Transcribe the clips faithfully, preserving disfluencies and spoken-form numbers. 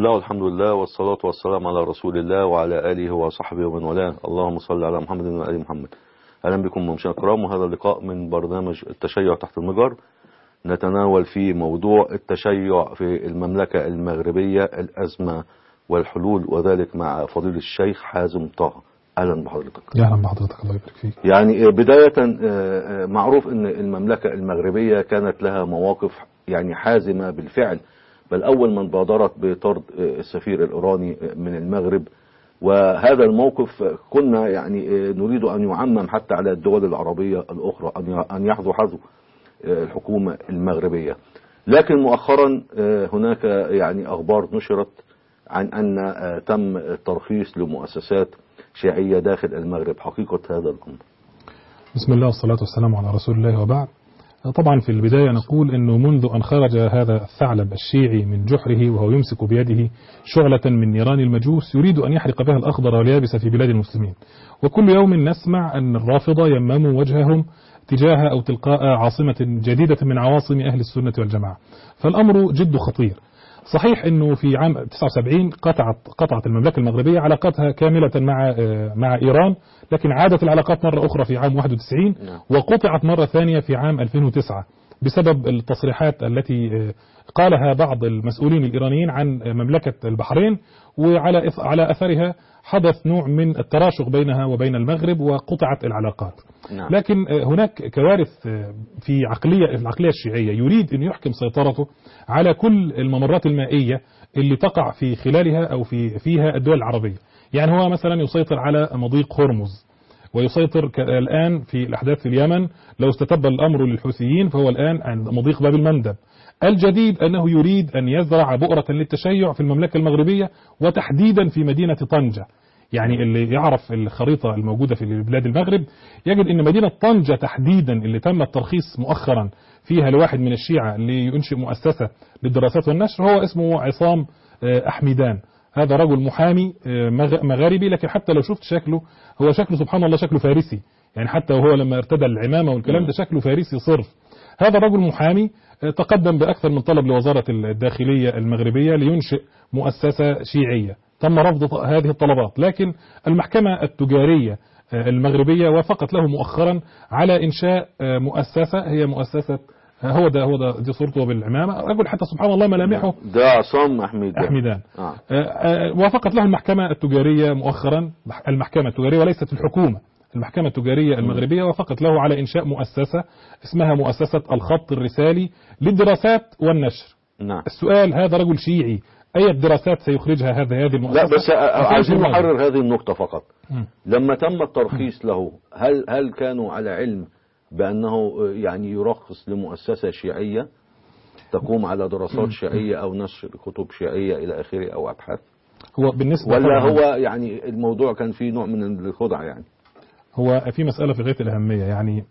الله والحمد لله والصلاة والسلام على رسول الله وعلى آله وصحبه ومن والاه. اللهم صل على محمد وآل محمد. أهلا بكم مشاهدينا الكرام، وهذا اللقاء من برنامج التشيع تحت المجر، نتناول فيه موضوع التشيع في المملكة المغربية، الأزمة والحلول، وذلك مع فضيلة الشيخ حازم طه. أهلا بحضرتك. يا أهلا بحضرتك، الله يبارك فيك. يعني بداية معروف أن المملكة المغربية كانت لها مواقف يعني حازمة بالفعل، بل أول من بادرت بطرد السفير الإيراني من المغرب، وهذا الموقف كنا يعني نريد أن يعمم حتى على الدول العربية الأخرى، أن يحظوا حظو الحكومة المغربية. لكن مؤخرا هناك يعني أخبار نشرت عن أن تم الترخيص لمؤسسات شيعية داخل المغرب. حقيقة هذا الأمر؟ بسم الله والصلاة والسلام على رسول الله، وبعد. طبعا في البداية نقول أنه منذ أن خرج هذا الثعلب الشيعي من جحره وهو يمسك بيده شعلة من نيران المجوس يريد أن يحرق بها الأخضر واليابس في بلاد المسلمين، وكل يوم نسمع أن الرافضة يمموا وجههم تجاه أو تلقاء عاصمة جديدة من عواصم أهل السنة والجماعة. فالأمر جد خطير. صحيح أنه في عام تسعة وسبعين قطعت قطعت المملكة المغربية علاقاتها كاملة مع مع إيران، لكن عادت العلاقات مرة أخرى في عام واحد وتسعين، وقطعت مرة ثانية في عام ألفين وتسعة بسبب التصريحات التي قالها بعض المسؤولين الإيرانيين عن مملكة البحرين، وعلى على أثرها حدث نوع من التراشق بينها وبين المغرب وقطعت العلاقات. نعم. لكن هناك كوارث في عقلية العقلية الشيعية، يريد أن يحكم سيطرته على كل الممرات المائية اللي تقع في خلالها أو في فيها الدول العربية. يعني هو مثلا يسيطر على مضيق هرمز، ويسيطر الآن في الأحداث في اليمن. لو استتب الأمر للحوثيين فهو الآن عند مضيق باب المندب. الجديد أنه يريد أن يزرع بؤرة للتشيع في المملكة المغربية، وتحديدا في مدينة طنجة. يعني اللي يعرف الخريطة الموجودة في بلاد المغرب يجد أن مدينة طنجة تحديدا اللي تم الترخيص مؤخرا فيها لواحد من الشيعة اللي ينشئ مؤسسة للدراسات والنشر، هو اسمه عصام أحمدان. هذا رجل محامي مغاربي، لكن حتى لو شفت شكله هو شكله سبحان الله شكله فارسي، يعني حتى وهو لما ارتدى العمامة والكلام ده شكله فارسي صرف. هذا رجل محامي تقدم بأكثر من طلب لوزارة الداخلية المغربية لينشئ مؤسسة شيعية، تم رفض هذه الطلبات، لكن المحكمة التجارية المغربية وافقت له مؤخرا على إنشاء مؤسسة، هي مؤسسة هو ده هو ده دي صورته بالعمامة، رجل حتى سبحان الله ملامحه ده عصام أحمدان. أحمدان. آه. وافقت له المحكمة التجارية مؤخرا، المحكمة التجارية وليست الحكومة، المحكمة التجارية المغربية وافقت له على إنشاء مؤسسة اسمها مؤسسة الخط الرسالي للدراسات والنشر. نعم. السؤال، هذا رجل شيعي، أي دراسات سيخرجها هذا هذه المؤسسة؟ لا بس عايزين نحرر هذه النقطة فقط. م. لما تم الترخيص له، هل هل كانوا على علم بأنه يعني يرخص لمؤسسة شيعية تقوم على دراسات شيعية أو نشر كتب شيعية إلى آخره أو أبحاث؟ هو بالنسبة ولا هو يعني الموضوع كان فيه نوع من الخدع؟ يعني هو في مسألة في غاية الأهمية. يعني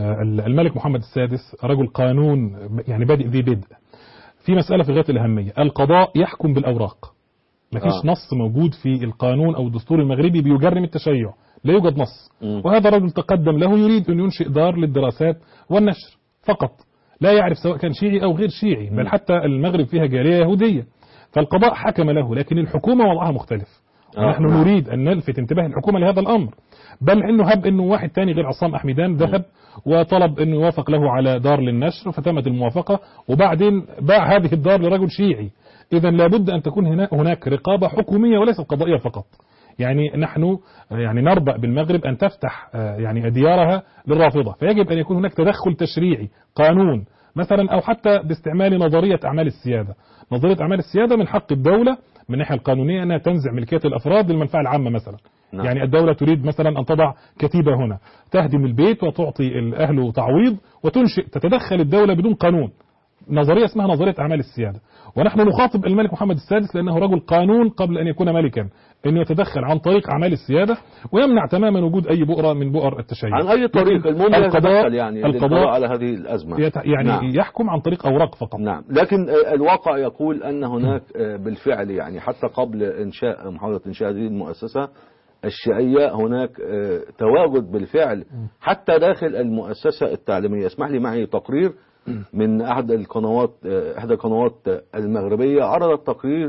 الملك محمد السادس رجل قانون، يعني بادئ ذي بدء. في مسألة في غاية الأهمية، القضاء يحكم بالأوراق، مفيش آه. نص موجود في القانون أو الدستور المغربي بيجرم التشيع، لا يوجد نص. م. وهذا رجل تقدم له يريد أن ينشئ دار للدراسات والنشر فقط، لا يعرف سواء كان شيعي أو غير شيعي، بل حتى المغرب فيها جالية يهودية، فالقضاء حكم له، لكن الحكومة وضعها مختلف. آه. ونحن آه. نريد أن نلفت انتباه الحكومة لهذا الأمر، بل انه هب انه واحد تاني غير عصام أحمدان ذهب وطلب انه يوافق له على دار للنشر، فتمت الموافقة، وبعدين باع هذه الدار لرجل شيعي. اذا لابد ان تكون هناك رقابة حكومية وليست قضائية فقط. يعني نحن يعني نربأ بالمغرب ان تفتح يعني ديارها للرافضة، فيجب ان يكون هناك تدخل تشريعي، قانون مثلا، او حتى باستعمال نظرية اعمال السيادة. نظرية اعمال السيادة من حق الدولة من الناحية القانونية انها تنزع ملكية الافراد للمنفعة العامة مثلا. نعم. يعني الدولة تريد مثلا أن تضع كتيبة هنا، تهدم البيت وتعطي الأهل تعويض وتنشئ، تتدخل الدولة بدون قانون. نظرية اسمها نظرية أعمال السيادة، ونحن نخاطب الملك محمد السادس لأنه رجل قانون قبل أن يكون ملكا، أن يتدخل عن طريق أعمال السيادة ويمنع تماما وجود أي بؤرة من بؤر التشيع. عن أي طريق؟ المهم القضاء يعني القضاء على هذه الأزمة يعني نعم. يحكم عن طريق أوراق فقط. نعم. لكن الواقع يقول أن هناك بالفعل يعني حتى قبل إنشاء محاولة إنشاء هذه المؤسسة الشيعية هناك تواجد بالفعل حتى داخل المؤسسة التعليمية. اسمح لي معي تقرير من أحد القنوات، أحد القنوات المغربية عرضت تقرير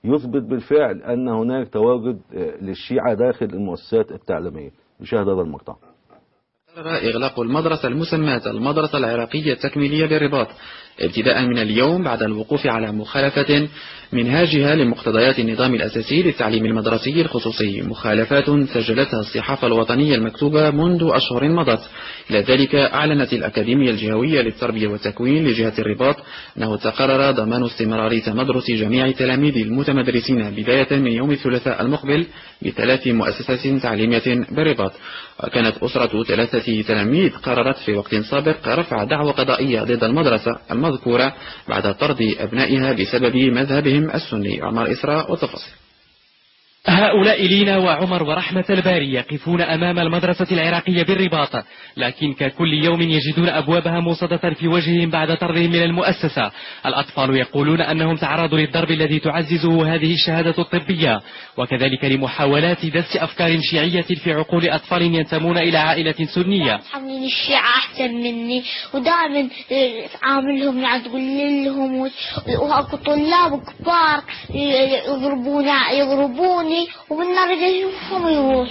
يثبت بالفعل أن هناك تواجد للشيعة داخل المؤسسات التعليمية. نشاهد هذا المقطع. قرر إغلاق المدرسة المسماة المدرسة العراقية التكميلية بالرباط ابتداء من اليوم بعد الوقوف على مخالفة منهاجها لمقتضيات النظام الأساسي للتعليم المدرسي الخصوصي، مخالفات سجلتها الصحافة الوطنية المكتوبة منذ أشهر مضت. إلى ذلك أعلنت الأكاديمية الجهوية للتربية والتكوين لجهة الرباط أنه تقرر ضمان استمرار تمدرس جميع تلاميذ المتمدرسين بداية من يوم الثلاثاء المقبل بثلاث مؤسسات تعليمية بالرباط. وكانت أسرة ثلاثة تلاميذ قررت في وقت سابق رفع دعوى قضائية ضد المدرسة المذكورة بعد طرد أبنائها بسبب مذهبهم السني. عمر إسراء والتفاصيل. هؤلاء لينا وعمر ورحمة الباري يقفون أمام المدرسة العراقية بالرباط، لكن ككل يوم يجدون أبوابها موصدة في وجههم بعد طردهم من المؤسسة. الأطفال يقولون أنهم تعرضوا للضرب الذي تعززه هذه الشهادة الطبية، وكذلك لمحاولات دس أفكار شيعية في عقول أطفال ينتمون إلى عائلة سنية. الشيعة أحسن مني ودائما عاملهم تقول لهم، وأكو طلاب كبار يضربون يضربوني وبالنار يشوفهم يروح.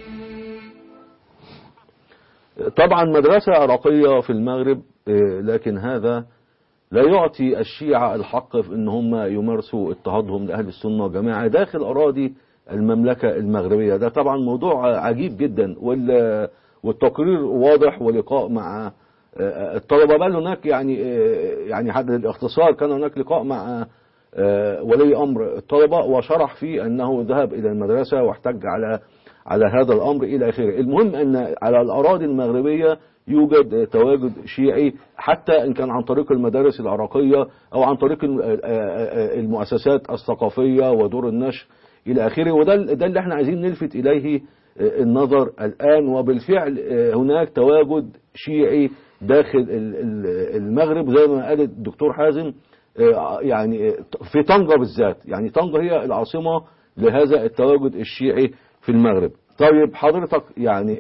طبعا مدرسة عراقية في المغرب، لكن هذا لا يعطي الشيعة الحق في ان هم يمارسوا اضطهادهم لأهل السنة والجماعة داخل أراضي المملكة المغربية. ده طبعا موضوع عجيب جدا، والتقرير واضح، ولقاء مع الطلبة. بل هناك يعني يعني حد الاختصار كان هناك لقاء مع ولي أمر الطلبة وشرح فيه أنه ذهب إلى المدرسة واحتج على على هذا الأمر إلى آخره. المهم أن على الأراضي المغربية يوجد تواجد شيعي، حتى إن كان عن طريق المدارس العراقية أو عن طريق المؤسسات الثقافية ودور النشر إلى آخره. وده ده اللي احنا عايزين نلفت إليه النظر الآن. وبالفعل هناك تواجد شيعي داخل المغرب زي ما قال الدكتور حازم، يعني في طنجة بالذات. يعني طنجة هي العاصمة لهذا التواجد الشيعي في المغرب. طيب حضرتك يعني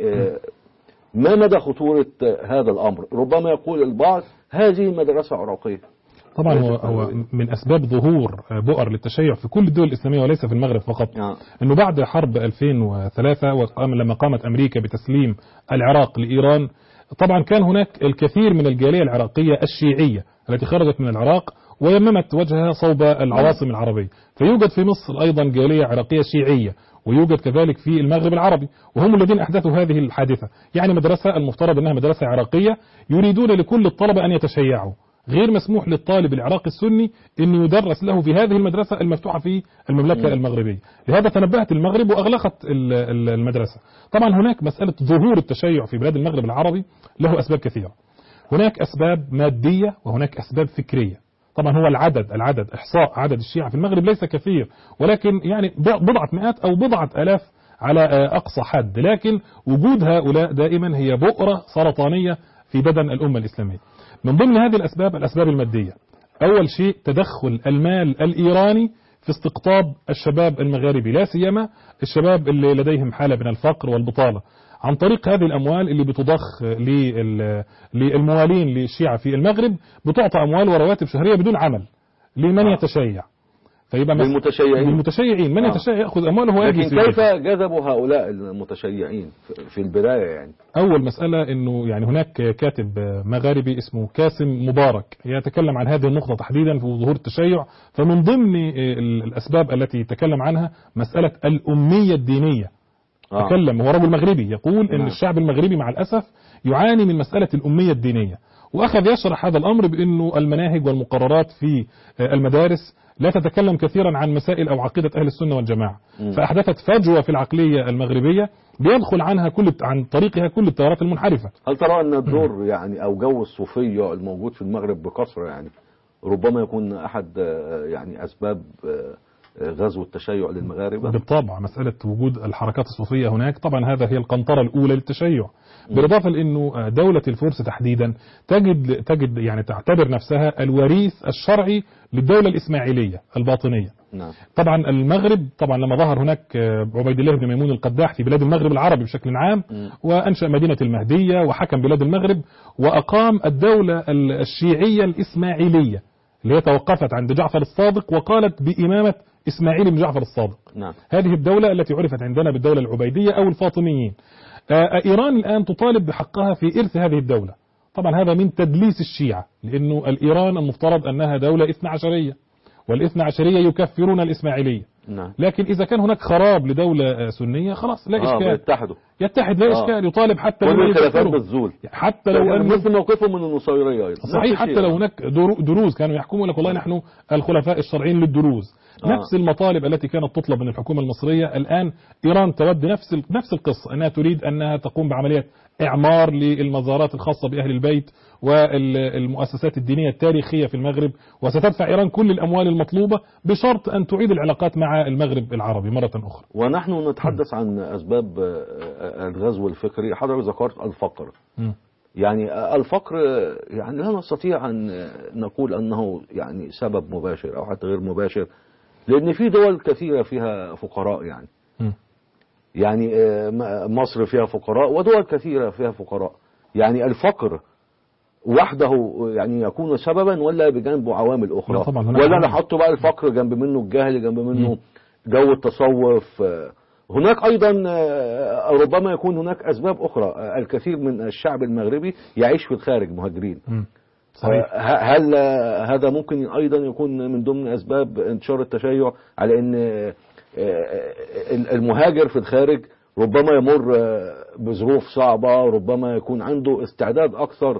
ما مدى خطورة هذا الأمر؟ ربما يقول البعض هذه مدرسة عراقية. طبعا هو, هو من أسباب ظهور بؤر للتشيع في كل الدول الإسلامية وليس في المغرب فقط، آه. أنه بعد حرب ألفين وثلاثة لما قامت أمريكا بتسليم العراق لإيران، طبعا كان هناك الكثير من الجالية العراقية الشيعية التي خرجت من العراق ويممت وجهها صوب العواصم العربية. فيوجد في مصر أيضا جالية عراقية شيعية، ويوجد كذلك في المغرب العربي، وهم الذين أحدثوا هذه الحادثة. يعني مدرسة المفترض أنها مدرسة عراقية يريدون لكل الطلبة أن يتشيعوا. غير مسموح للطالب العراقي السني أن يدرس له في هذه المدرسة المفتوحة في المملكة المغربية. لهذا تنبهت المغرب وأغلقت المدرسة. طبعا هناك مسألة ظهور التشيع في بلاد المغرب العربي له أسباب كثيرة. هناك أسباب مادية وهناك أسباب فكرية. طبعا هو العدد العدد إحصاء عدد الشيعة في المغرب ليس كثير، ولكن يعني بضعة مئات أو بضعة آلاف على أقصى حد، لكن وجود هؤلاء دائما هي بؤرة سرطانية في بدن الأمة الإسلامية. من ضمن هذه الأسباب الأسباب المادية. أول شيء تدخل المال الإيراني في استقطاب الشباب المغاربي، لا سيما الشباب اللي لديهم حالة من الفقر والبطالة، عن طريق هذه الأموال اللي بتضخ للموالين للشيعة في المغرب. بتعطى أموال ورواتب شهرية بدون عمل لمن آه. يتشيع. فيبقى للمتشيعين للمتشيعين من آه. يتشيع يأخذ أمواله ويجي. لكن كيف جذبوا هؤلاء المتشيعين في البداية؟ يعني أول مسألة أنه يعني هناك كاتب مغاربي اسمه كاسم مبارك يتكلم عن هذه النقطة تحديدا في ظهور التشيع. فمن ضمن الأسباب التي تكلم عنها مسألة الأمية الدينية. آه. تكلم هو رجل مغربي يقول أن الشعب المغربي مع الأسف يعاني من مسألة الأمية الدينية، وأخذ يشرح هذا الأمر بأنه المناهج والمقررات في المدارس لا تتكلم كثيرا عن مسائل أو عقيدة أهل السنة والجماعة، م. فأحدثت فجوة في العقلية المغربية بيدخل عنها كل عن طريقها كل التيارات المنحرفة. هل ترى أن الدور يعني أو جو الصوفية الموجود في المغرب بكثرة يعني ربما يكون أحد يعني أسباب غزو التشيع للمغاربة؟ بالطبع مسألة وجود الحركات الصوفية هناك طبعا هذا هي القنطرة الأولى للتشيع، بالإضافة لأنه دولة الفرس تحديدا تجد تجد يعني تعتبر نفسها الوريث الشرعي للدولة الإسماعيلية الباطنية. نعم. طبعا المغرب طبعا لما ظهر هناك عبيد الله بن ميمون القداح في بلاد المغرب العربي بشكل عام، م. وأنشأ مدينة المهدية وحكم بلاد المغرب وأقام الدولة الشيعية الإسماعيلية اللي هي توقفت عند جعفر الصادق وقالت بإمامة إسماعيل بن جعفر الصادق. نعم. هذه الدولة التي عرفت عندنا بالدولة العبيدية أو الفاطميين. إيران الآن تطالب بحقها في إرث هذه الدولة. طبعا هذا من تدليس الشيعة، لأنه الإيران المفترض أنها دولة إثنى عشرية، والإثنى عشرية يكفرون الإسماعيلية. نعم. لكن إذا كان هناك خراب لدولة سنية خلاص لا إشكال، آه يتحدوا يتحد لا آه. إشكال، يطالب حتى لو يكفروا بالزول، حتى لو أن مثل موقفهم من النصيرية أيضا. صحيح، حتى لو هناك دروز كانوا يحكموا لك والله نحن الخلفاء الشرعيين للدروز. آه. نفس المطالب التي كانت تطلب من الحكومة المصرية الآن إيران تود نفس نفس القصة، أنها تريد أنها تقوم بعملية إعمار للمزارات الخاصة بأهل البيت والمؤسسات الدينية التاريخية في المغرب، وستدفع إيران كل الأموال المطلوبة بشرط أن تعيد العلاقات مع المغرب العربي مرة أخرى. ونحن نتحدث عن أسباب الغزو الفكري. حضرتك ذكرت الفقر. م. يعني الفقر يعني لا نستطيع أن نقول أنه يعني سبب مباشر أو حتى غير مباشر، لأن في دول كثيرة فيها فقراء يعني م. يعني مصر فيها فقراء ودول كثيرة فيها فقراء. يعني الفقر وحده يعني يكون سببا ولا بجانبه عوامل أخرى؟ ولا نحط بقى الفقر جنب منه الجهل، جنب منه جو التصوف؟ هناك أيضا ربما يكون هناك أسباب أخرى. الكثير من الشعب المغربي يعيش في الخارج مهاجرين. صحيح. هل هذا ممكن أيضا يكون من ضمن أسباب انتشار التشيع، على أن المهاجر في الخارج ربما يمر بظروف صعبة، ربما يكون عنده استعداد أكثر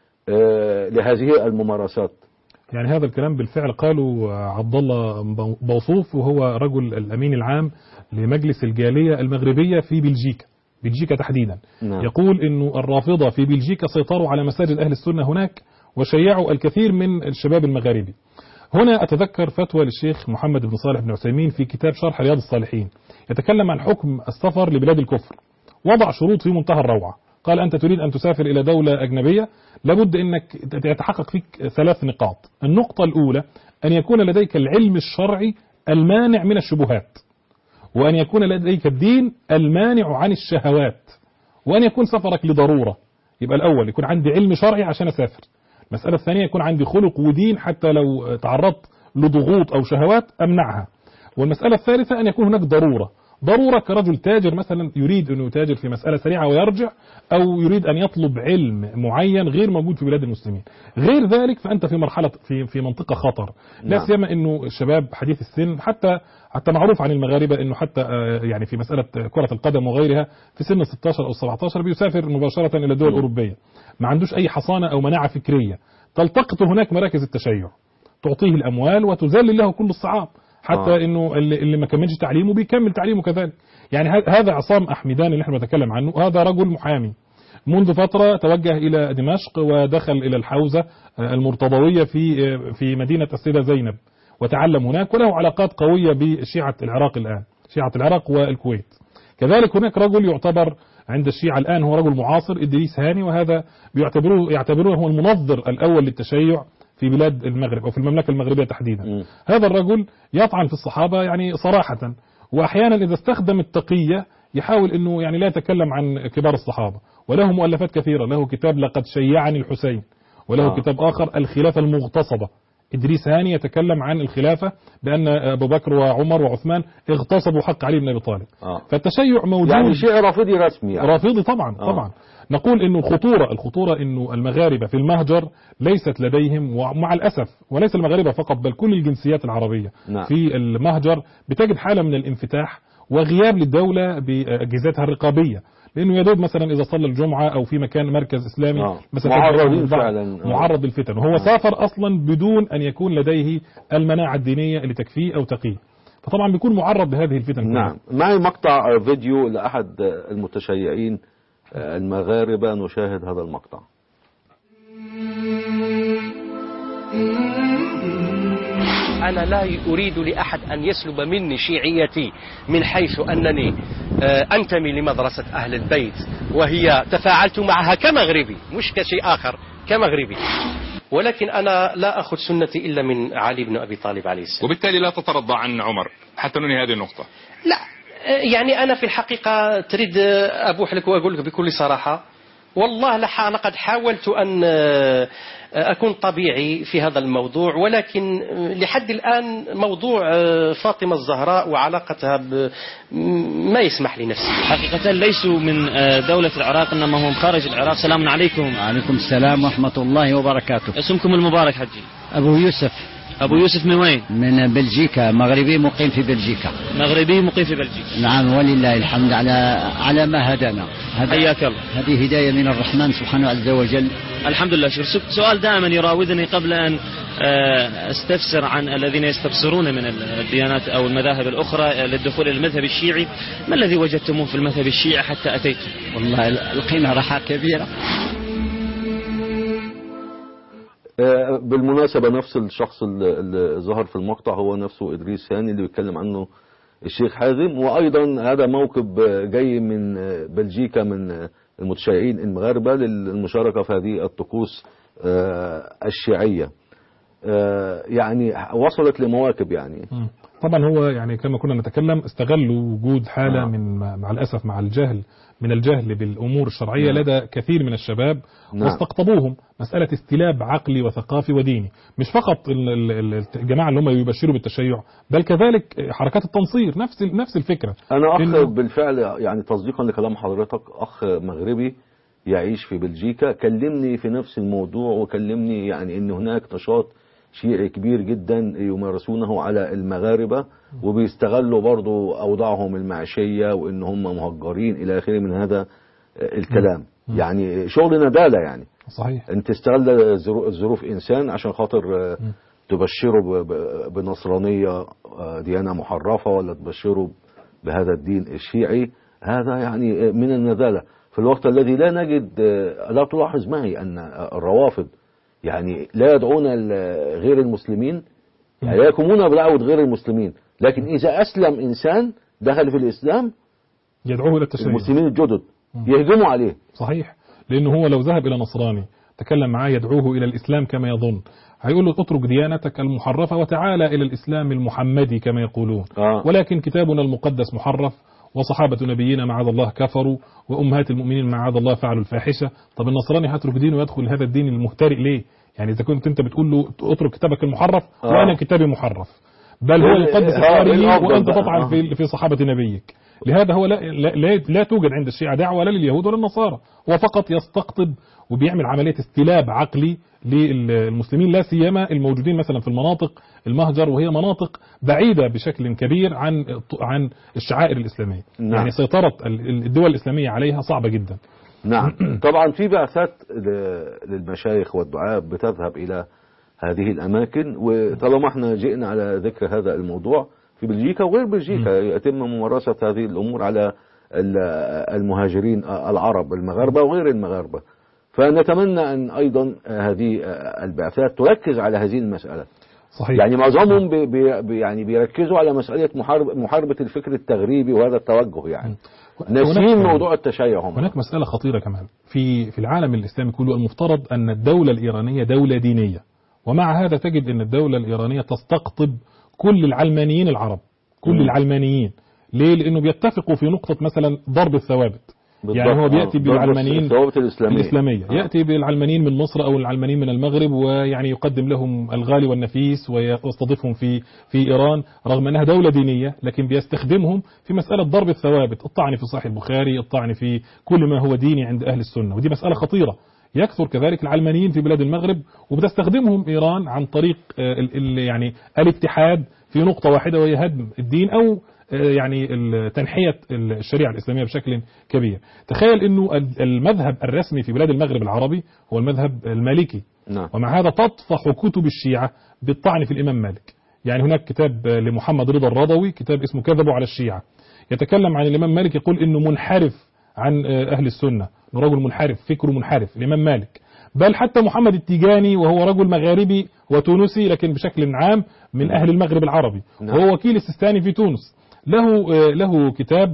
لهذه الممارسات؟ يعني هذا الكلام بالفعل قالوا عبد الله بوصوف، وهو رجل الأمين العام لمجلس الجالية المغربية في بلجيكا، بلجيكا تحديدا. نعم. يقول إنه الرافضة في بلجيكا سيطروا على مساجد أهل السنة هناك وشيعوا الكثير من الشباب المغاربي. هنا أتذكر فتوى للشيخ محمد بن صالح بن عثيمين في كتاب شرح رياض الصالحين، يتكلم عن حكم السفر لبلاد الكفر، وضع شروط في منتهى الروعة. قال أنت تريد أن تسافر إلى دولة أجنبية، لابد أنك يتحقق فيك ثلاث نقاط. النقطة الأولى أن يكون لديك العلم الشرعي المانع من الشبهات، وأن يكون لديك الدين المانع عن الشهوات، وأن يكون سفرك لضرورة. يبقى الأول يكون عندي علم شرعي عشان أسافر. المسألة الثانية يكون عندي خلق ودين حتى لو تعرضت لضغوط أو شهوات أمنعها. والمسألة الثالثة أن يكون هناك ضرورة، ضرورة كرجل تاجر مثلا يريد أن يتاجر في مسألة سريعة ويرجع، أو يريد أن يطلب علم معين غير موجود في بلاد المسلمين. غير ذلك فأنت في مرحلة في في منطقة خطر. لا نعم. سيما أنه الشباب حديث السن، حتى حتى معروف عن المغاربة أنه حتى يعني في مسألة كرة القدم وغيرها في سن ستاشر أو سبعتاشر بيسافر مباشرة إلى الدول الأوروبية، ما عندوش أي حصانة أو مناعة فكرية. تلتقط هناك مراكز التشيع تعطيه الأموال وتذلل له كل الصعاب، حتى آه. انه اللي ما كملش تعليمه بيكمل تعليمه كذلك. يعني هذا عصام أحمدان اللي احنا بنتكلم عنه، هذا رجل محامي منذ فترة توجه إلى دمشق ودخل إلى الحوزة المرتضوية في في مدينة السيدة زينب وتعلم هناك، وله علاقات قوية بشيعة العراق الآن، شيعة العراق والكويت. كذلك هناك رجل يعتبر عند الشيعة الآن هو رجل معاصر، إدريس هاني، وهذا بيعتبروه يعتبروه هو المنظر الأول للتشيع في بلاد المغرب أو في المملكة المغربية تحديدا. م. هذا الرجل يطعن في الصحابة يعني صراحة، وأحيانا إذا استخدم التقية يحاول أنه يعني لا يتكلم عن كبار الصحابة، وله مؤلفات كثيرة. له كتاب لقد شيعني الحسين، وله آه. كتاب آخر الخلافة المغتصبة. إدريس هاني يتكلم عن الخلافة بأن أبو بكر وعمر وعثمان اغتصبوا حق علي بن أبي طالب. آه. فالتشيع موجود، يعني شيء رافضي رسمي يعني. رافضي طبعا. آه. طبعا نقول إنه الخطورة الخطورة إنه المغاربة في المهجر ليست لديهم، ومع الأسف وليس المغاربة فقط بل كل الجنسيات العربية نعم. في المهجر بتجد حالة من الانفتاح وغياب للدولة بأجهزتها الرقابية، لأنه يدود مثلا إذا صلى الجمعة أو في مكان مركز إسلامي آه. معرض فعلا معرض للفتن، وهو آه. سافر أصلا بدون أن يكون لديه المناعة الدينية اللي تكفيه أو تقيه، فطبعا بيكون معرض لهذه الفتن. نعم. معي مقطع فيديو لأحد المتشيعين المغاربة، نشاهد هذا المقطع. أنا لا أريد لأحد أن يسلب مني شيعيتي، من حيث أنني أنتمي لمدرسة أهل البيت، وهي تفاعلت معها كمغربي مش كشيء آخر، كمغربي، ولكن أنا لا أخذ سنتي إلا من علي بن أبي طالب عليه السلام. وبالتالي لا تترضى عن عمر حتى ننهي هذه النقطة. لا، يعني أنا في الحقيقة تريد أبوح لك وأقول لك بكل صراحة، والله لقد حاولت أن أكون طبيعي في هذا الموضوع، ولكن لحد الآن موضوع فاطمة الزهراء وعلاقتها ب... ما يسمح لي نفسي. حقيقة ليسوا من دولة العراق، إنما هم خارج العراق. سلام عليكم. وعليكم السلام ورحمة الله وبركاته. اسمكم المبارك حجي؟ أبو يوسف. أبو يوسف من وين؟ من بلجيكا، مغربي مقيم في بلجيكا. مغربي مقيم في بلجيكا. نعم ولله الحمد على على ما هدانا. حياك الله. هذه هداية من الرحمن سبحانه عز وجل. الحمد لله. شوف سؤال دائما يراودني قبل أن استفسر عن الذين يستفسرون من الديانات أو المذاهب الأخرى للدخول إلى المذهب الشيعي، ما الذي وجدتموه في المذهب الشيعي حتى أتيتم؟ والله لقينا راحة كبيرة. بالمناسبة نفس الشخص اللي ظهر في المقطع هو نفسه إدريس ثاني اللي بيتكلم عنه الشيخ حازم، وأيضا هذا موكب جاي من بلجيكا من المتشيعين المغاربة للمشاركة في هذه الطقوس الشيعية، يعني وصلت لمواكب يعني. طبعا هو يعني كما كنا نتكلم استغلوا وجود حالة نعم. من مع الأسف مع الجهل من الجهل بالأمور الشرعية نعم. لدى كثير من الشباب، نعم. واستقطبوهم مسألة استلاب عقلي وثقافي وديني، مش فقط الجماعة اللي هم يبشروا بالتشيع، بل كذلك حركات التنصير نفس نفس الفكرة. أنا أخ بالفعل يعني تصديقا لكلام حضرتك أخ مغربي يعيش في بلجيكا كلمني في نفس الموضوع، وكلمني يعني إن هناك نشاط شيعي كبير جدا يمارسونه على المغاربة، وبيستغلوا برضو أوضاعهم المعيشية وإن هم مهجرين إلى آخره من هذا الكلام. م. يعني شغل ندالة يعني. صحيح. أنت تستغل ظروف إنسان عشان خاطر م. تبشره بنصرانية ديانة محرفة، ولا تبشره بهذا الدين الشيعي، هذا يعني من الندالة في الوقت الذي لا نجد. لا تلاحظ معي أن الروافض يعني لا يدعون غير المسلمين، يعني لا يقومون بدعوة غير المسلمين، لكن إذا أسلم إنسان دخل في الإسلام يدعوه إلى التشيع، المسلمين الجدد يهجموا عليه. صحيح، لأنه هو لو ذهب إلى نصراني تكلم معاه يدعوه إلى الإسلام كما يظن، هيقول له اترك ديانتك المحرفة وتعالى إلى الإسلام المحمدي كما يقولون. آه. ولكن كتابنا المقدس محرف، وصحابة نبينا معاذ الله كفروا، وأمهات المؤمنين معاذ الله فعلوا الفاحشة. طب النصراني هترك دينه ويدخل هذا الدين المهترئ ليه؟ يعني إذا كنت أنت بتقول له اترك كتابك المحرف آه. وأنا كتابي محرف، بل هو يقدس الحواريين وأنت تطعن آه. في في صحابة نبيك. لهذا هو لا, لا, لا, لا توجد عند الشيعة دعوة لا لليهود ولا للنصارى، هو فقط يستقطب وبيعمل عملية استلاب عقلي للمسلمين، لا سيما الموجودين مثلا في المناطق المهجر، وهي مناطق بعيدة بشكل كبير عن عن الشعائر الإسلامية. نعم. يعني سيطرة الدول الإسلامية عليها صعبة جدا. نعم. طبعا في بعثات للمشايخ والدعاء بتذهب إلى هذه الأماكن، وطالما احنا جئنا على ذكر هذا الموضوع، في بلجيكا وغير بلجيكا يتم ممارسة هذه الأمور على المهاجرين العرب المغاربة وغير المغاربة، فنتمنى أن أيضا هذه البعثات تركز على هذه المسألة. صحيح. يعني معظمهم بي بي يعني بيركزوا على مسألة محارب محاربة الفكر التغريبي وهذا التوجه، يعني ناسين موضوع التشيع. هم هناك مسألة خطيرة كمان في في العالم الإسلامي كله. المفترض أن الدولة الإيرانية دولة دينية، ومع هذا تجد أن الدولة الإيرانية تستقطب كل العلمانيين العرب، كل م. العلمانيين. ليه؟ لأنه بيتفقوا في نقطة مثلا ضرب الثوابت. يعني هو بيأتي بالعلمانيين الإسلامية, الإسلامية. آه. يأتي بالعلمانيين من مصر أو العلمانيين من المغرب، ويعني يقدم لهم الغالي والنفيس ويستضيفهم في في إيران، رغم أنها دولة دينية، لكن بيستخدمهم في مسألة ضرب الثوابت، الطعن في صحيح البخاري، الطعن في كل ما هو ديني عند أهل السنة، ودي مسألة خطيرة. يكثر كذلك العلمانيين في بلاد المغرب، وبتستخدمهم إيران عن طريق يعني الاتحاد في نقطة واحدة، وهي هدم الدين أو يعني تنحية الشريعة الإسلامية بشكل كبير. تخيل أنه المذهب الرسمي في بلاد المغرب العربي هو المذهب المالكي. نعم. ومع هذا تطفح كتب الشيعة بالطعن في الإمام مالك. يعني هناك كتاب لمحمد رضا الرضوي، كتاب اسمه كذبوا على الشيعة، يتكلم عن الإمام مالك، يقول أنه منحرف عن أهل السنة، أنه رجل منحرف، فكره منحرف الإمام مالك. بل حتى محمد التيجاني وهو رجل مغاربي وتونسي لكن بشكل عام من أهل المغرب العربي، نعم. وهو وكيل السيستاني في تونس، له له كتاب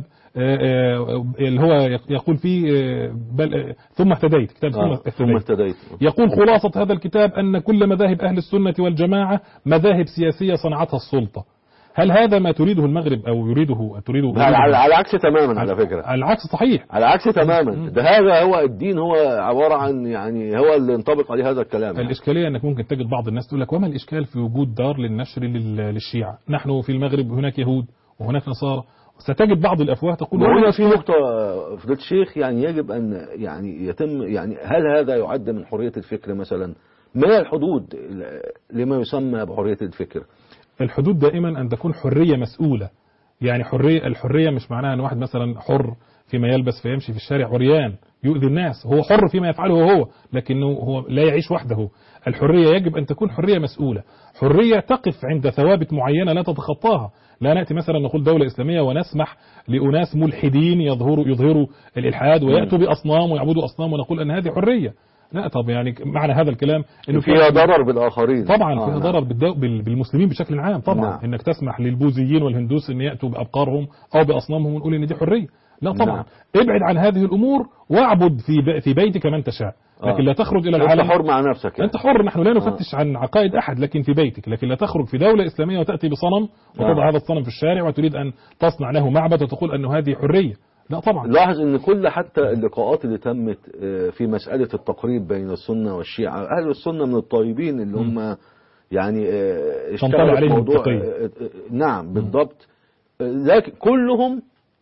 اللي هو يقول فيه بل ثم اهتديت، كتاب آه ثم اهتديت. يقول خلاصة هذا الكتاب أن كل مذاهب أهل السنة والجماعة مذاهب سياسية صنعتها السلطة. هل هذا ما تريده المغرب أو يريده تريده على, على, على عكس تماما على فكرة، على العكس صحيح، على عكس تماما. ده هذا هو الدين، هو عبارة عن يعني هو اللي ينطبق عليه هذا الكلام. يعني الإشكالية أنك ممكن تجد بعض الناس تقول لك وما الإشكال في وجود دار للنشر للشيعة؟ نحن في المغرب هناك يهود وهناك نصارى. ستجد بعض الأفواه تقول هنا في نقطة فضيلة الشيخ، يعني يجب أن يعني يتم يعني هل هذا يعد من حرية الفكر مثلا؟ ما الحدود لما يسمى بحرية الفكر؟ الحدود دائما أن تكون حرية مسؤولة. يعني حرية الحرية مش معناها أن واحد مثلا حر فيما يلبس فيمشي في الشارع عريان يؤذي الناس، هو حر فيما يفعله هو، لكنه هو لا يعيش وحده. الحرية يجب أن تكون حرية مسؤولة، حرية تقف عند ثوابت معينة لا تتخطاها. لا نأتي مثلا نقول دولة إسلامية ونسمح لأناس ملحدين يظهروا يظهروا الإلحاد ويأتوا بأصنام ويعبدوا أصنام ونقول أن هذه حرية. لا طب يعني معنى هذا الكلام انه فيها ضرر بالآخرين. طبعا آه فيها نعم. ضرر بالمسلمين بشكل عام طبعا. نعم. انك تسمح للبوذيين والهندوس ان يأتوا بأبقارهم او بأصنامهم ونقول ان دي حرية؟ لا طبعا. نعم. ابعد عن هذه الأمور واعبد في في بيتك من تشاء، لكن لا تخرج إلى العالم. أنت حر مع نفسك يعني. أنت حر، نحن لا نفتش آه. عن عقائد أحد، لكن في بيتك. لكن لا تخرج في دولة إسلامية وتأتي بصنم وتضع آه. هذا الصنم في الشارع وتريد أن تصنع له معبد وتقول أنه هذه حرية. لا طبعا. لاحظ أن كل حتى اللقاءات اللي تمت في مسألة التقريب بين السنة والشيعة، أهل السنة من الطيبين اللي هم يعني اشتغلوا في موضوع. نعم بالضبط. لكن كلهم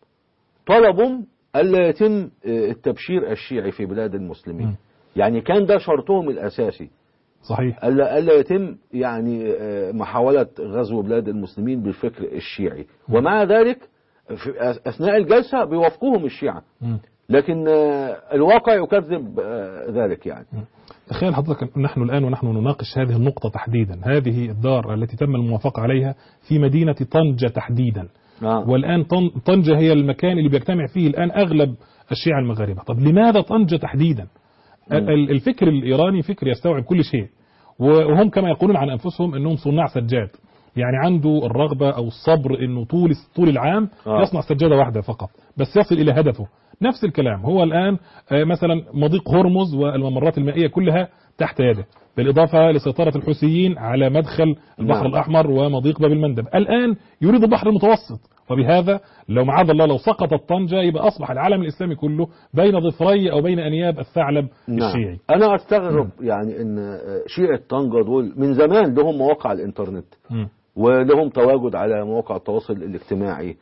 طلبوا ألا يتم التبشير الشيعي في بلاد المسلمين. م. يعني كان ده شرطهم الأساسي. صحيح. ألا ألا يتم يعني محاولة غزو بلاد المسلمين بالفكر الشيعي. م. ومع ذلك في أثناء الجلسة بيوافقوهم الشيعة. م. لكن الواقع يكذب ذلك يعني. م. تخيل حضرتك نحن الآن ونحن نناقش هذه النقطة تحديدا، هذه الدار التي تم الموافقة عليها في مدينة طنجة تحديدا. آه. والآن طنجة هي المكان اللي بيجتمع فيه الآن أغلب الشيعة المغاربة. طب لماذا طنجة تحديدا؟ مم. الفكر الإيراني فكر يستوعب كل شيء، وهم كما يقولون عن أنفسهم أنهم صناع سجاد. يعني عنده الرغبة أو الصبر أنه طول طول العام آه. يصنع سجادة واحدة فقط بس يصل إلى هدفه. نفس الكلام هو الآن مثلا مضيق هرمز والممرات المائية كلها تحت يده، بالإضافة لسيطرة الحوثيين على مدخل البحر نعم. الأحمر ومضيق باب المندب. الآن يريد البحر المتوسط، وبهذا لو معاذ الله لو سقطت طنجة يبقى أصبح العالم الإسلامي كله بين ظفري أو بين أنياب الثعلب نعم. الشيعي. أنا أستغرب م. يعني أن شيعة طنجة دول من زمان لهم مواقع الإنترنت م. ولهم تواجد على مواقع التواصل الاجتماعي.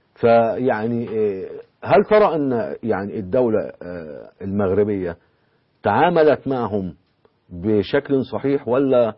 فيعني هل ترى أن يعني الدولة المغربية تعاملت معهم بشكل صحيح ولا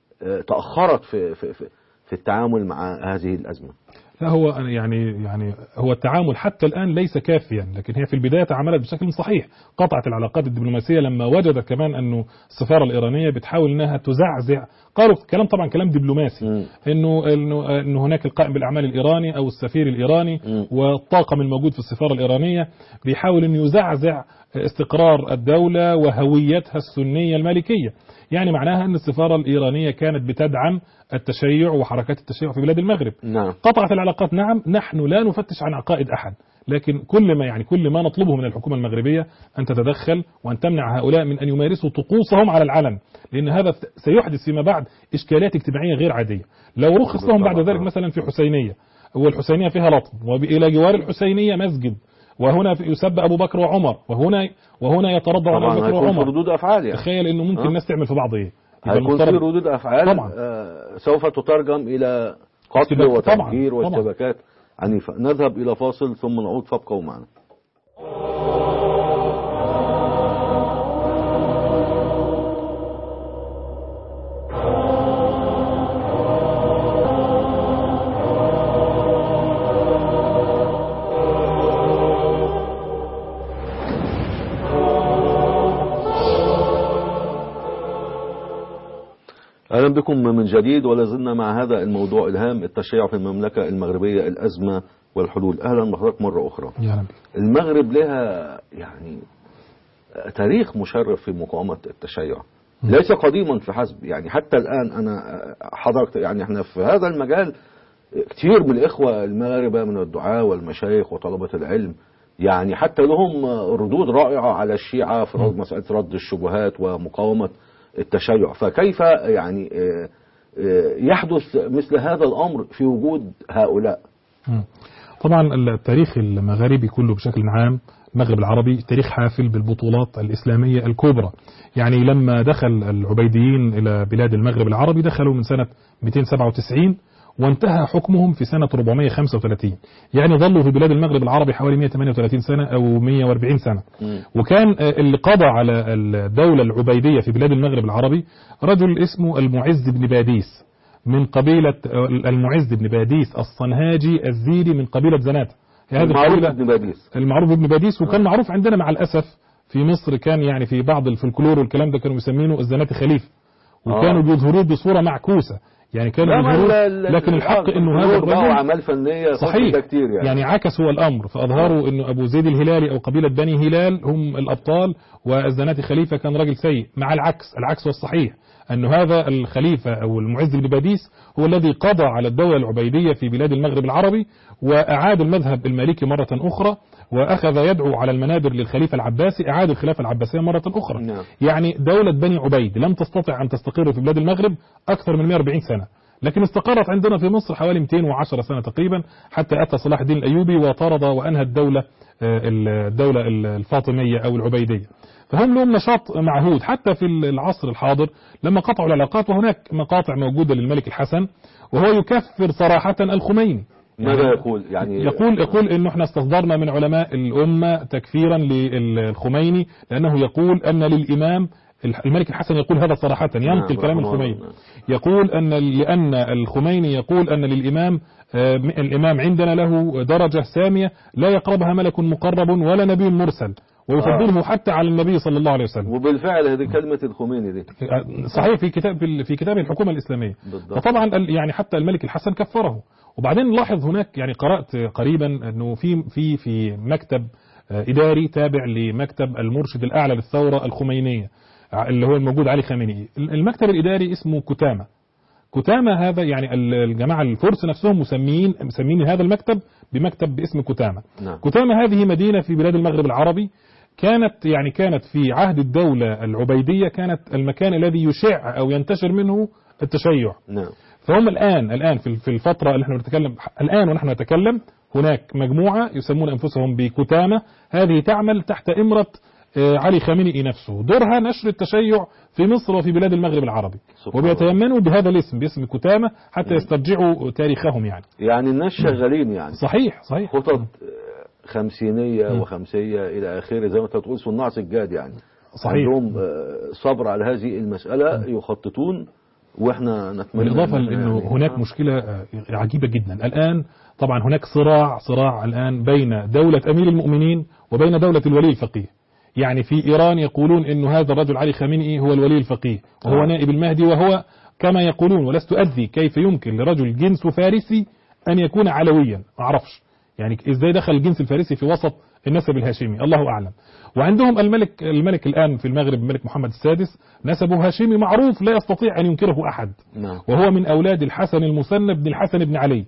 تأخرت في في في التعامل مع هذه الأزمة؟ لا هو يعني يعني هو التعامل حتى الآن ليس كافيا، لكن هي في البداية تعاملت بشكل صحيح. قطعت العلاقات الدبلوماسية لما وجدت كمان أنه السفارة الإيرانية بتحاول أنها تزعزع، قالوا كلام طبعا كلام دبلوماسي م. إنه إنه إنه هناك القائم بالأعمال الإيراني أو السفير الإيراني م. والطاقم الموجود في السفارة الإيرانية بيحاول أن يزعزع استقرار الدولة وهويتها السنية المالكية. يعني معناها أن السفارة الإيرانية كانت بتدعم التشيع وحركات التشيع في بلاد المغرب. نعم. قطعت العلاقات. نعم نحن لا نفتش عن عقائد أحد، لكن كل ما يعني كل ما نطلبه من الحكومة المغربية أن تتدخل وأن تمنع هؤلاء من أن يمارسوا طقوسهم على العلن، لأن هذا سيحدث فيما بعد إشكالات اجتماعية غير عادية. لو رخص لهم بعد ذلك مثلا في حسينية، والحسينية فيها لطم، وإلى جوار الحسينية مسجد، وهنا يسب أبو بكر وعمر، وهنا وهنا يترضع عن أبو بكر وعمر. ردود أفعال يعني. تخيل إنه ممكن الناس تعمل في بعض إيه؟ هيكون في ردود أفعال طبعا. آه سوف تترجم إلى قتل وتفجير واشتباكات عنيفة. نذهب إلى فاصل ثم نعود، فابقوا معنا. أهلا بكم من جديد، ولا زلنا مع هذا الموضوع الهام، التشيع في المملكة المغربية، الأزمة والحلول. أهلا بحضرتك مرة أخرى. المغرب لها يعني تاريخ مشرف في مقاومة التشيع، ليس قديما فحسب. يعني حتى الآن أنا حضرت يعني احنا في هذا المجال كثير من الإخوة المغاربة من الدعاة والمشايخ وطلبة العلم، يعني حتى لهم ردود رائعة على الشيعة في مسألة رد الشبهات ومقاومة التشيع. فكيف يعني يحدث مثل هذا الأمر في وجود هؤلاء؟ طبعا التاريخ المغربي كله بشكل عام، المغرب العربي تاريخ حافل بالبطولات الإسلامية الكبرى. يعني لما دخل العبيديين إلى بلاد المغرب العربي دخلوا من سنة مئتين وسبعة وتسعين وانتهى حكمهم في سنة أربعمئة وخمسة وثلاثين، يعني ظلوا في بلاد المغرب العربي حوالي مئة وثمانية وثلاثين سنة أو مئة وأربعين سنة. م. وكان اللي قضى على الدولة العبيدية في بلاد المغرب العربي رجل اسمه المعز بن باديس من قبيلة المعز بن باديس الصنهاجي الزيري من قبيلة زناتة. المعروف ابن باديس المعروف ابن باديس وكان معروف عندنا مع الأسف في مصر، كان يعني في بعض الفلكلور والكلام ده كانوا مسمينه الزناتي خليفة، وكانوا بيظهروه بصورة معكوسة، يعني كانوا يظهروه، لكن الحق انه هذا الرجل اعمال فنيه صحيح كتير يعني. يعني عكس هو الامر، فاظهروا انه ابو زيد الهلالي او قبيله بني هلال هم الابطال والزناتي خليفه كان راجل سيء، مع العكس العكس هو الصحيح، انه هذا الخليفه او المعز بن باديس هو الذي قضى على الدوله العبيديه في بلاد المغرب العربي واعاد المذهب المالكي مره اخرى، واخذ يدعو على المنابر للخليفه العباسي اعاده الخلافه العباسيه مره اخرى. نعم. يعني دوله بني عبيد لم تستطع ان تستقر في بلاد المغرب اكثر من مئة وأربعين سنه، لكن استقرت عندنا في مصر حوالي مئتين وعشرة سنة تقريبا، حتى أتى صلاح الدين الأيوبي وطرد وأنهى الدولة الدولة الفاطمية أو العبيدية. فهم لهم نشاط معهود حتى في العصر الحاضر لما قطعوا العلاقات، وهناك مقاطع موجودة للملك الحسن وهو يكفر صراحة الخميني. ماذا يقول؟ يعني يقول يقول انه احنا استصدرنا من علماء الأمة تكفيرا للخميني لأنه يقول أن للإمام، الملك الحسن يقول هذا صراحة ينقل كلام الخميني، يقول أن لأن الخميني يقول أن للإمام الإمام عندنا له درجة سامية لا يقربها ملك مقرب ولا نبي مرسل، ويفضله حتى على النبي صلى الله عليه وسلم. وبالفعل هذه كلمة الخميني دي صحيح في كتاب في كتاب الحكومة الإسلامية. فطبعا يعني حتى الملك الحسن كفره. وبعدين نلاحظ هناك، يعني قرأت قريبا أنه في في في مكتب إداري تابع لمكتب المرشد الأعلى للثورة الخمينية اللي هو الموجود علي خامنئي، المكتب الإداري اسمه كتامة. كتامة هذا يعني الجماعة الفرس نفسهم مسمين مسمين هذا المكتب بمكتب باسم كتامة. نعم. كتامة هذه مدينة في بلاد المغرب العربي، كانت يعني كانت في عهد الدولة العبيدية كانت المكان الذي يشع أو ينتشر منه التشيع. نعم. فهم الآن الآن في الفترة اللي احنا بنتكلم الآن ونحن نتكلم هناك مجموعة يسمون أنفسهم بكتامة، هذه تعمل تحت إمرة علي خامنئي نفسه، دورها نشر التشيع في مصر وفي بلاد المغرب العربي، وبيتيمنوا بهذا الاسم باسم كتامة حتى يسترجعوا تاريخهم. يعني يعني الناس شغالين يعني صحيح صحيح خطط خمسينية م. وخمسية إلى آخره زي ما أنت تقول صناع سجاد، يعني صحيح عندهم صبر على هذه المسألة م. يخططون، وإحنا نتمنى. بالإضافة لأنه هناك مشكلة عجيبة جدا الآن، طبعا هناك صراع صراع الآن بين دولة أمير المؤمنين وبين دولة الولي الفقيه. يعني في إيران يقولون إنه هذا الرجل علي خامنئي هو الولي الفقيه وهو نائب المهدي، وهو كما يقولون ولست أدري كيف يمكن لرجل جنس فارسي أن يكون علويا، ما أعرفش يعني إزاي دخل الجنس الفارسي في وسط النسب الهاشمي، الله أعلم. وعندهم الملك الملك الآن في المغرب الملك محمد السادس نسبه هاشمي معروف لا يستطيع أن ينكره أحد، وهو من أولاد الحسن المثنى بن الحسن بن علي.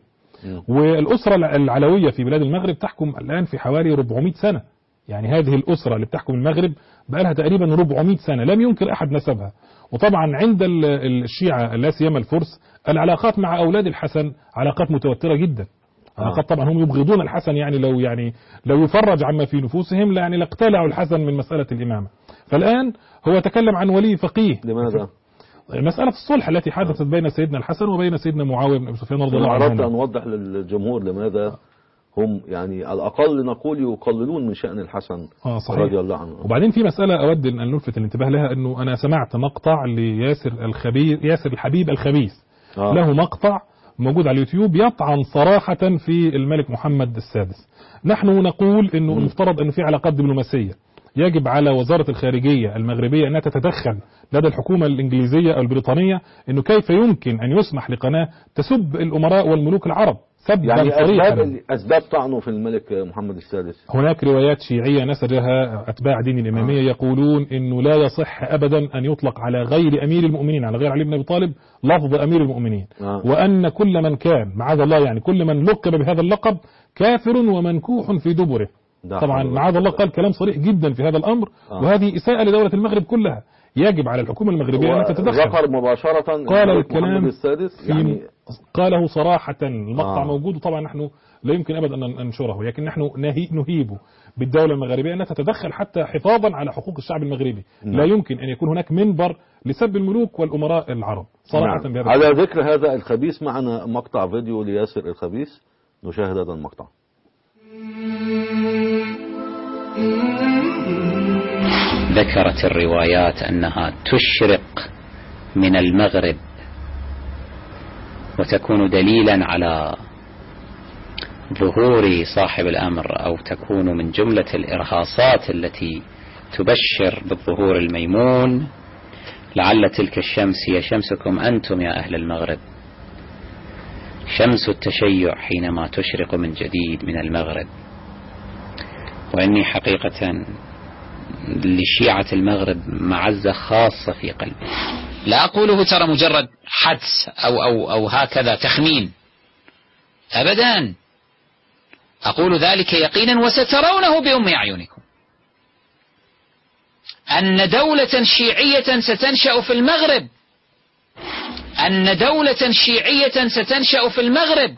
والأسرة العلوية في بلاد المغرب تحكم الآن في حوالي أربعمئة سنة، يعني هذه الأسرة اللي بتحكم المغرب بقى لها تقريبا أربعمئة سنة لم ينكر أحد نسبها. وطبعا عند الشيعة لا سيما الفرس العلاقات مع أولاد الحسن علاقات متوترة جدا، علاقات طبعا هم يبغضون الحسن، يعني لو يعني لو يفرج عما في نفوسهم يعني لاقتلعوا الحسن من مسألة الإمامة. فالآن هو تكلم عن ولي فقيه. لماذا؟ مسألة الصلح التي حدثت بين سيدنا الحسن وبين سيدنا معاوية بن أبي سفيان رضي الله عنه. أردت أن أوضح للجمهور لماذا هم يعني على الأقل نقول يقللون من شأن الحسن آه رضي الله عنه. وبعدين في مسألة أود أن نلفت الانتباه لها، أنه أنا سمعت مقطع لياسر الخبير ياسر الحبيب الخبيث آه. له مقطع موجود على اليوتيوب يطعن صراحة في الملك محمد السادس. نحن نقول أنه المفترض أنه في علاقات دبلوماسية، يجب على وزارة الخارجية المغربية أنها تتدخل لدى الحكومة الإنجليزية أو البريطانية أنه كيف يمكن أن يسمح لقناة تسب الأمراء والملوك العرب. يعني أسباب, أسباب طعنه في الملك محمد السادس. هناك روايات شيعية نسجها أتباع دين الإمامية آه. يقولون إنه لا يصح أبدا أن يطلق على غير أمير المؤمنين على غير علي بن أبي طالب لفظ أمير المؤمنين آه. وأن كل من كان معاذ الله يعني كل من لقب بهذا اللقب كافر ومنكوح في دبره. طبعا معاذ الله قال كلام صريح جدا في هذا الأمر آه. وهذه إساءة لدولة المغرب كلها. يجب على الحكومة المغربية أن تتدخل. ذكر مباشرة قال الكلام السادس في يعني قاله صراحة، المقطع آه. موجود، وطبعا نحن لا يمكن أبدا أن ننشره، لكن نحن نهيب بالدولة المغربية أنها تتدخل حتى حفاظا على حقوق الشعب المغربي. نعم. لا يمكن أن يكون هناك منبر لسب الملوك والأمراء العرب صراحة. نعم. على ذكر هذا الخبيث معنا مقطع فيديو لياسر الخبيث، نشاهد هذا المقطع. ذكرت الروايات أنها تشرق من المغرب وتكون دليلا على ظهور صاحب الأمر، أو تكون من جملة الإرهاصات التي تبشر بالظهور الميمون. لعل تلك الشمس هي شمسكم أنتم يا أهل المغرب، شمس التشيع حينما تشرق من جديد من المغرب. وإني حقيقة لشيعة المغرب معزة خاصة في قلبي. لا أقوله ترى مجرد حدس أو, أو, أو هكذا تخمين أبدا، أقول ذلك يقينا وسترونه بأم أعينكم، أن دولة شيعية ستنشأ في المغرب، أن دولة شيعية ستنشأ في المغرب.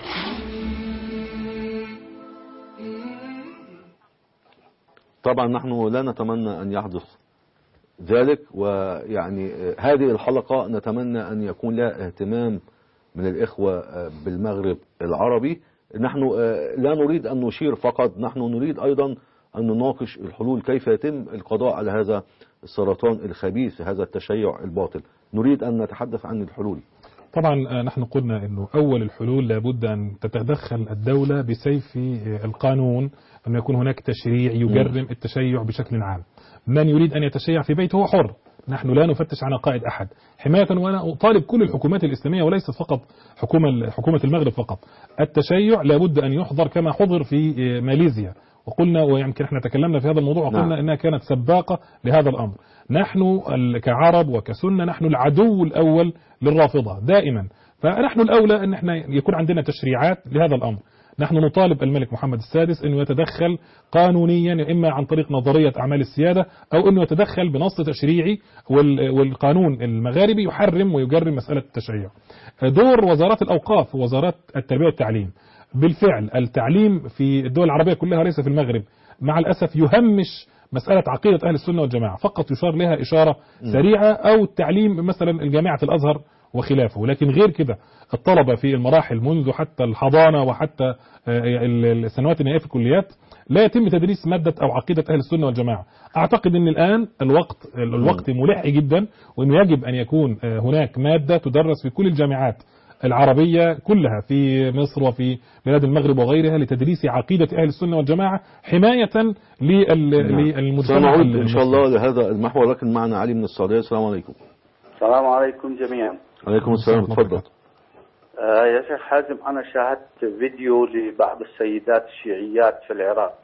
طبعا نحن لا نتمنى أن يحدث ذلك، ويعني هذه الحلقة نتمنى أن يكون لها اهتمام من الإخوة بالمغرب العربي. نحن لا نريد أن نشير فقط، نحن نريد أيضا أن نناقش الحلول، كيف يتم القضاء على هذا السرطان الخبيث، هذا التشيع الباطل. نريد أن نتحدث عن الحلول. طبعا نحن قلنا أنه أول الحلول لابد أن تتدخل الدولة بسيف القانون، أن يكون هناك تشريع يجرم التشيع بشكل عام. من يريد أن يتشيع في بيته هو حر، نحن لا نفتش عن عقائد أحد حماية. وأنا أطالب كل الحكومات الإسلامية وليست فقط حكومة حكومة المغرب فقط، التشيع لابد أن يحظر كما حظر في ماليزيا، وقلنا ويمكن احنا تكلمنا في هذا الموضوع وقلنا نعم. انها كانت سباقة لهذا الامر. نحن كعرب وكسنة نحن العدو الاول للرافضة دائما، فنحن الاولى ان احنا يكون عندنا تشريعات لهذا الامر. نحن نطالب الملك محمد السادس انه يتدخل قانونيا، اما عن طريق نظرية اعمال السيادة او انه يتدخل بنص تشريعي، والقانون المغاربي يحرم ويجرم مسألة التشيع. دور وزارات الاوقاف ووزارات التربية والتعليم، بالفعل التعليم في الدول العربية كلها ليس في المغرب مع الأسف يهمش مسألة عقيدة أهل السنة والجماعة، فقط يشار لها إشارة سريعة، أو التعليم مثلا الجامعة الأزهر وخلافه، لكن غير كده الطلبة في المراحل منذ حتى الحضانة وحتى السنوات النهائية في الكليات لا يتم تدريس مادة أو عقيدة أهل السنة والجماعة. أعتقد أن الآن الوقت الوقت ملح جدا، وأنه يجب أن يكون هناك مادة تدرس في كل الجامعات العربية كلها في مصر وفي بلاد المغرب وغيرها لتدريس عقيدة أهل السنة والجماعة حماية للمجتمع. سنعود إن شاء الله لهذا المحور، لكن معنا علي من السعودية. السلام عليكم. السلام عليكم جميعا. عليكم السلام، تفضل. آه يا شيخ حازم، أنا شاهدت فيديو لبعض السيدات الشيعيات في العراق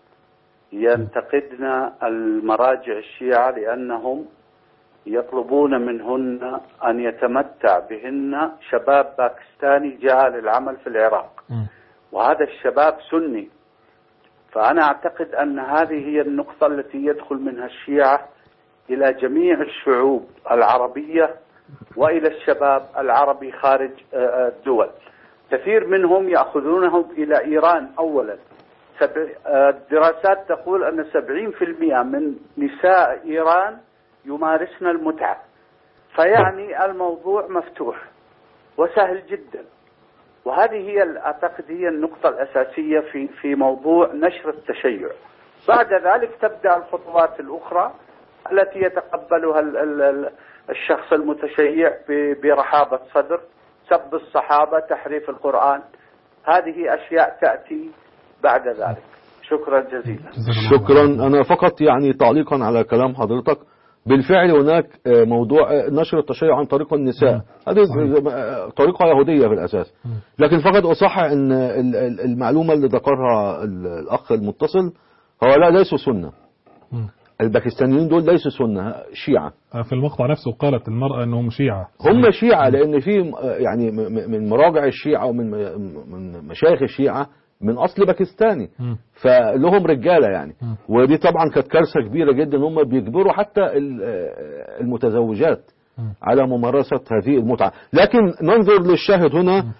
ينتقدن المراجع الشيعة لأنهم يطلبون منهن أن يتمتع بهن شباب باكستاني جاء للعمل في العراق، وهذا الشباب سني. فأنا أعتقد أن هذه هي النقطة التي يدخل منها الشيعة إلى جميع الشعوب العربية وإلى الشباب العربي خارج الدول. كثير منهم يأخذونهم إلى إيران أولا. الدراسات تقول أن سبعين بالمئة من نساء إيران يمارسن المتعة، فيعني الموضوع مفتوح وسهل جدا. وهذه هي أعتقد هي النقطة الأساسية في في موضوع نشر التشيع. بعد ذلك تبدأ الخطوات الأخرى التي يتقبلها الشخص المتشيع برحابة صدر، سب الصحابة، تحريف القرآن، هذه أشياء تأتي بعد ذلك. شكرا جزيلا. شكرا. أنا فقط يعني تعليقا على كلام حضرتك، بالفعل هناك موضوع نشر التشيع عن طريق النساء، هذه طريقة يهودية في الأساس، لكن فقط أصحح أن المعلومة اللي ذكرها الأخ المتصل هو لا ليسوا سنة، الباكستانيين دول ليسوا سنة، شيعة. في المقطع نفسه قالت المرأة أنهم شيعة. هم شيعة لأن في يعني من مراجع الشيعة ومن من مشايخ الشيعة من اصل باكستاني، م. فلهم رجاله يعني. م. ودي طبعا كانت كارثه كبيره جدا، هم بيجبروا حتى المتزوجات م. على ممارسه هذه المتعه. لكن ننظر للشاهد هنا م.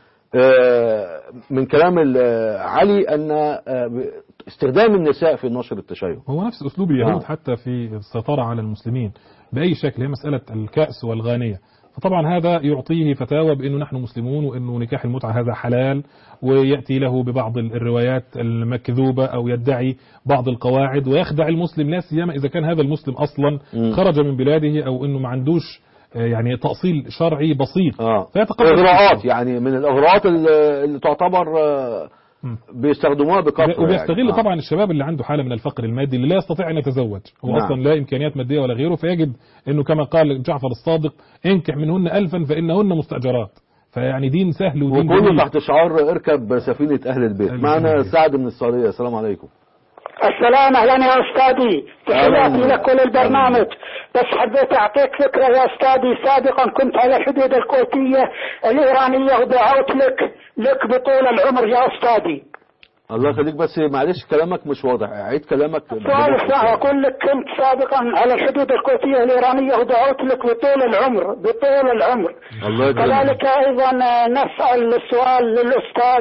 من كلام علي ان استخدام النساء في نشر التشيع هو نفس اسلوب اليهود آه. حتى في السيطره على المسلمين باي شكل، هي مساله الكأس والغانيه. فطبعا هذا يعطيه فتاوى بأنه نحن مسلمون وأنه نكاح المتعة هذا حلال، ويأتي له ببعض الروايات المكذوبة أو يدعي بعض القواعد ويخدع المسلم، لا سيما إذا كان هذا المسلم أصلا خرج من بلاده أو أنه ما عندوش يعني تأصيل شرعي بسيط. آه. إغراءات يعني من الإغراءات اللي تعتبر بيستخدموها بكثرة وبيستغل يعني. طبعا الشباب اللي عنده حالة من الفقر المادي اللي لا يستطيع أن يتزوج، هو نعم. أصلا لا إمكانيات مادية ولا غيره، فيجد أنه كما قال جعفر الصادق انكح منهن ألفا فإنهن مستأجرات. فيعني دين سهل ودين وكله تحت شعار اركب سفينة أهل البيت. معنا سعد من السعودية. السلام عليكم. السلام، اهلا يا استاذي، تحياتي لك وللبرنامج. بس حبيت اعطيك فكره يا استاذي، سابقا كنت على الحدود الكويتيه الايرانيه ودعوت لك لك بطول العمر يا استاذي. الله يخليك، بس معلش كلامك مش واضح، عيد كلامك. سؤال ساعة، اقول لك كنت سابقا على الحدود الكويتيه الايرانيه ودعوت لك بطول العمر بطول العمر. الله يكرمك. كذلك ايضا نسال السؤال للاستاذ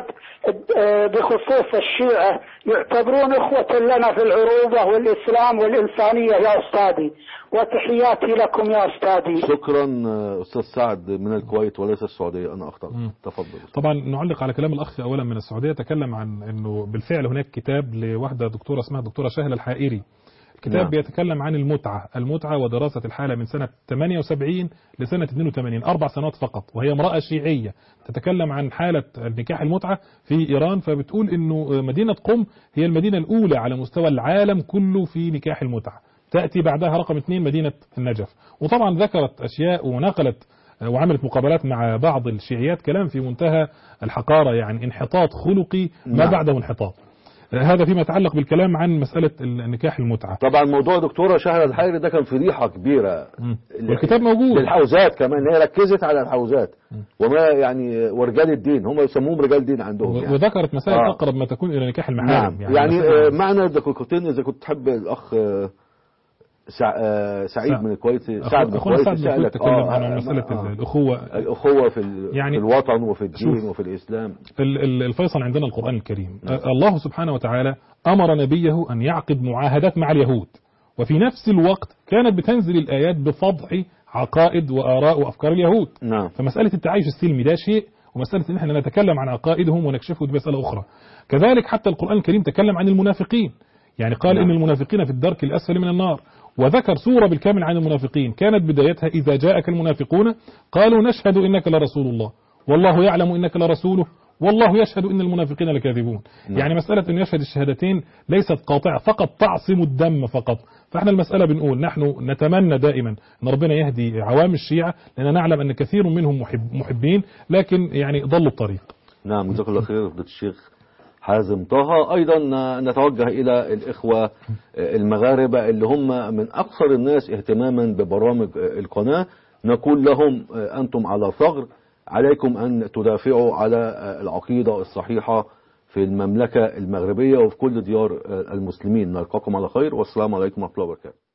بخصوص الشيعة، يعتبرون اخوة لنا في العروبة والاسلام والانسانية يا استاذي، وتحياتي لكم يا استاذي. شكرا استاذ سعد من الكويت وليس السعودية، انا اخطأت. تفضل. طبعا نعلق على كلام الاخ اولا من السعودية، تكلم عن انه بالفعل هناك كتاب لواحدة دكتورة اسمها دكتورة شهلة الحائري، الكتاب نعم. بيتكلم عن المتعة المتعة ودراسة الحالة من سنة ثمانية وسبعين لسنة اثنين وثمانين، أربع سنوات فقط، وهي امرأة شيعية تتكلم عن حالة نكاح المتعة في إيران. فبتقول إنه مدينة قم هي المدينة الأولى على مستوى العالم كله في نكاح المتعة، تأتي بعدها رقم اثنين مدينة النجف. وطبعا ذكرت أشياء ونقلت وعملت مقابلات مع بعض الشيعيات كلام في منتهى الحقارة، يعني انحطاط خلقي ما نعم. بعده انحطاط. هذا فيما يتعلق بالكلام عن مسألة النكاح المتعة. طبعا موضوع دكتورة شهلة الحائري ده كان فضيحة كبيرة، والكتاب موجود للحوزات كمان، هي ركزت على الحوزات وما يعني ورجال الدين، هم يسموهم رجال دين عندهم يعني. وذكرت مسائل آه. أقرب ما تكون إلى نكاح المحارم. نعم. يعني, يعني آه معنا دقيقتين إذا كنت تحب الأخ سع... سعيد من الكويت، سعد من الكويت سألك تكلم آه عن مسألة آه الأخوة الأخوة في, ال... يعني في الوطن وفي الدين وفي الإسلام. الفيصل عندنا القرآن الكريم. نعم. الله سبحانه وتعالى أمر نبيه أن يعقد معاهدات مع اليهود، وفي نفس الوقت كانت بتنزل الآيات بفضح عقائد وآراء وأفكار اليهود. نعم. فمسألة التعايش السلمي ده شيء، ومسألة إن احنا نتكلم عن عقائدهم ونكشفه دي مسألة أخرى. كذلك حتى القرآن الكريم تكلم عن المنافقين، يعني قال نعم. إن المنافقين في الدرك الأسفل من النار، وذكر سورة بالكامل عن المنافقين كانت بدايتها إذا جاءك المنافقون قالوا نشهد إنك لرسول الله والله يعلم إنك لرسوله والله يشهد إن المنافقين لكاذبون. نعم. يعني مسألة أن يشهد الشهادتين ليست قاطعة فقط تعصم الدم فقط. فإحنا المسألة بنقول نحن نتمنى دائما أن ربنا يهدي عوام الشيعة، لأن نعلم أن كثير منهم محب محبين لكن يعني ضلوا الطريق. نعم، جزاك الله خير فضيلة الشيخ حازم طه. أيضا نتوجه إلى الإخوة المغاربة اللي هم من أكثر الناس اهتماما ببرامج القناة، نقول لهم أنتم على ثغر، عليكم أن تدافعوا على العقيدة الصحيحة في المملكة المغربية وفي كل ديار المسلمين. نلقاكم على خير والسلام عليكم ورحمة الله وبركاته.